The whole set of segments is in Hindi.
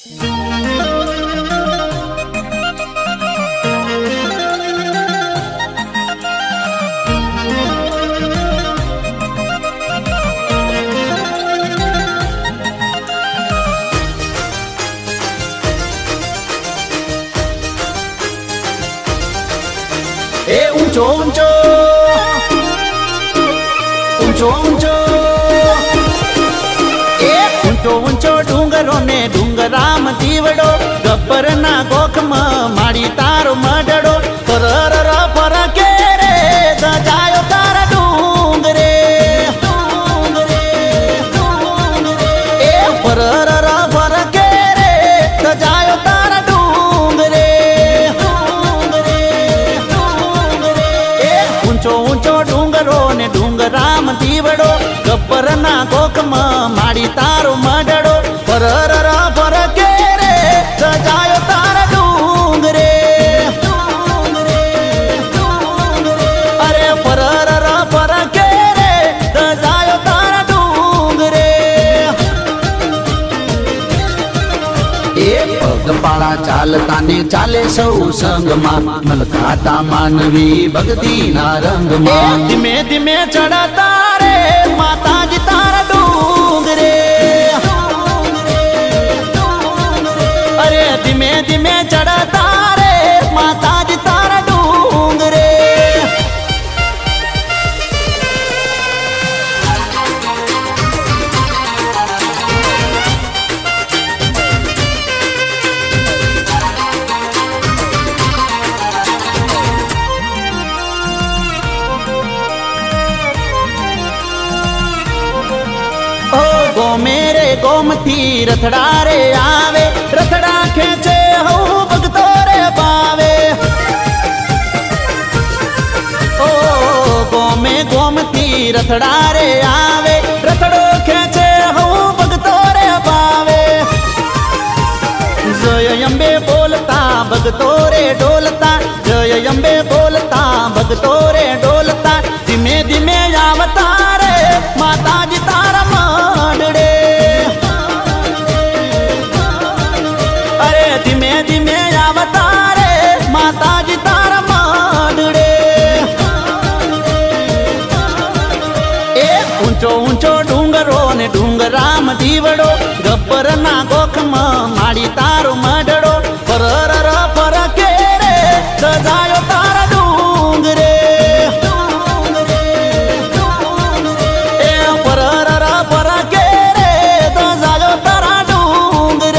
ए ऊंचो ऊंचो ऊंचो ऊंचो ए ऊंचो ऊंचो डूंगरो ने डूंगराम दीवड़ो गब्बर ना गोख माड़ी तारो मडड़ो परर पर के रे दजायो तारा डूंगरे डूंगरे डूंगरे ए परर पर के रे दजायो तारा डूंगरे डूंगरे डूंगरे ए ऊंचो ऊंचो डूंगरो ने डूंगराम दीवड़ो गब्बर ना गोख माड़ी तारो मडड़ो परर पर के रे दजायो तारा डूंगरे डूंगरे डूंगरे अरे परर पर के रे दजायो तारा डूंगरे ए पगपाळा चालता ने चाले सौ संग मा मलकाता मानवी भक्ति ना रंग मा धीमे धीमे चढ़ता रे माताजी तारा डूंगरे अरे धीमे धीमे चढ़ता रे माताजी तारा डूंगरे गो मेरे गोमती रथड़ा रे आवे रथड़ा खेचे हो भगतो रे पावे ओ गो में गोमती रथड़ा रे आवे रथड़ो खेचे हो भगतो रे पावे जय अम्बे बोलता भगतो रे डोलता जय अम्बे बोलता भगतो रे डोलता धीमे धीमे आवता रे माताजी तारा माडड़े अरे धीमे धीमे आवता रे माताजी तारा माडड़े ए ऊंचो ऊंचो डूंगरो ने डूंगराम दीवड़ो गब्बर ना गोख माड़ी तारो मडड़ो परर पर के रे दजायो तारा डूंगरे डूंगरे डूंगरे ए परर पर के रे दजायो तारा डूंगरे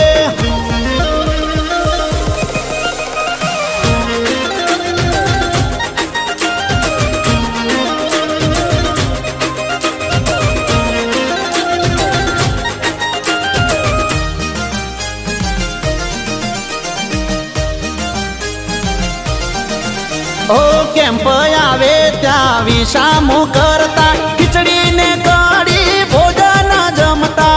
ओ केम्प आवे त्या विषामु करता खिचड़ी ने कड़ी भोजन जमता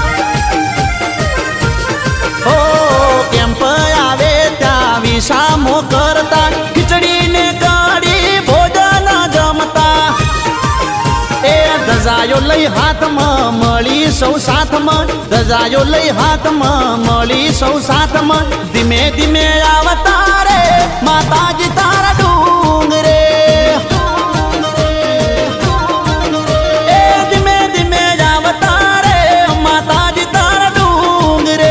ओ केम्प आवे त्या विषामु करता खिचड़ी ने कड़ी भोजन जमता ए दजायो लई हाथ में मળી सौ साथ में दजायो लई हाथ में मળી सौ साथ में धीमे धीमे आवता रे माताजी तारा डूंगरे ए धीमे धीमे आवता रे माताजी तारा डूंगरे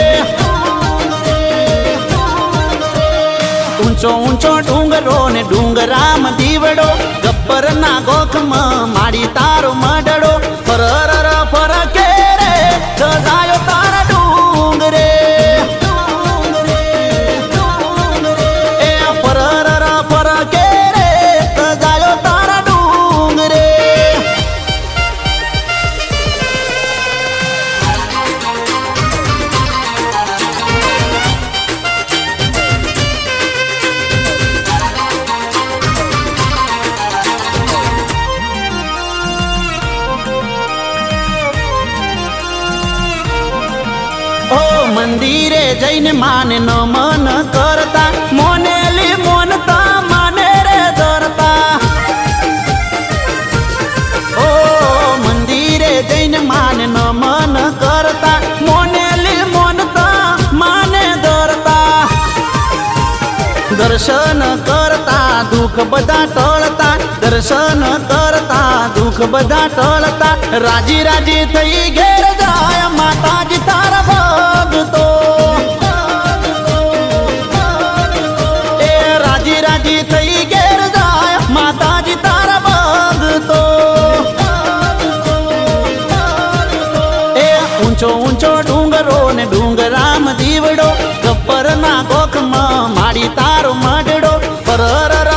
ऊंचो ऊंचो डूंगरो ने डूंगराम दीवड़ो गब्बर ना गोख माड़ी तारो मडड़ो परर पर के रे दजायो तारा डूंगरे डूंगरे डूंगरे ए परर पर के रे दजायो तारा डूंगरे मंदिरे जैन माने न मन करता मोनेली मोनता माने रे दरता ओ मंदिरे जैन माने न मन करता मोनेली मोनता दर्शन करता दुख बधा टळता, दर्शन करता दुख बधा टळता, राजी राजी थई घेर जाय माताजी तारा भगतो। ए राजी राजी थई घेर जाय माताजी तारा भगतो। ए ऊंचो ऊंचो डूंगरो ने डूंगराम दीवड़ो, गब्बर ना गोख माड़ी तारो मडड़ो, पर